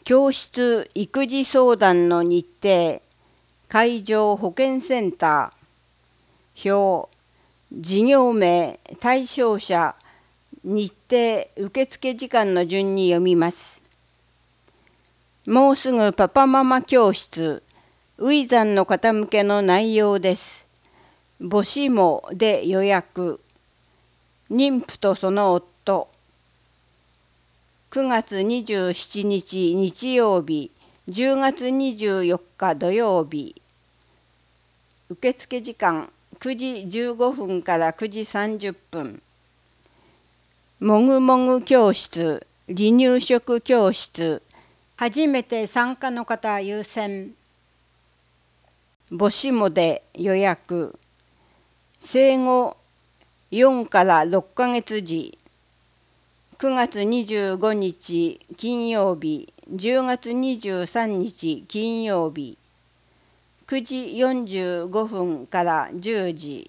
教室育児相談の日程、会場保健センター、表、事業名、対象者、日程、受付時間の順に読みます。もうすぐパパママ教室、初産の方向けの内容です。母子母で予約。妊婦とその夫。9月27日日曜日、10月24日土曜日。受付時間9時15分から9時30分。もぐもぐ教室、離乳食教室。初めて参加の方優先。母子母で予約。生後4から6ヶ月時。9月25日金曜日、10月23日金曜日、9時45分から10時。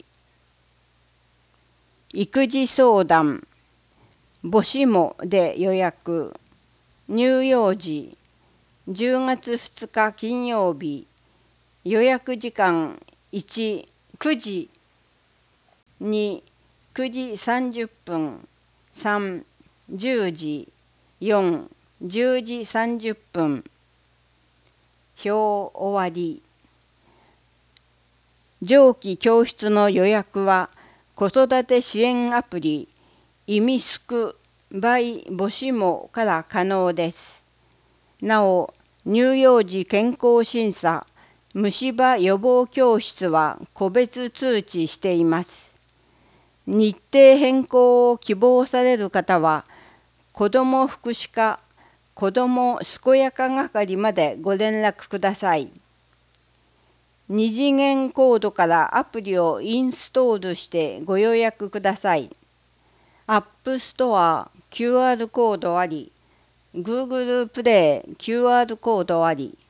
育児相談、母子母で予約。乳幼児、10月2日金曜日、予約時間1、9時、2、9時30分、3、10時、4、10時30分。表終わり。上記教室の予約は子育て支援アプリいみすく by 母子母から可能です。なお、乳幼児健康審査、虫歯予防教室は個別通知しています。日程変更を希望される方は、子ども福祉課子ども健やか係までご連絡ください。2次元コードからアプリをインストールしてご予約ください。アップストア QR コードあり、Google プレイ QR コードあり。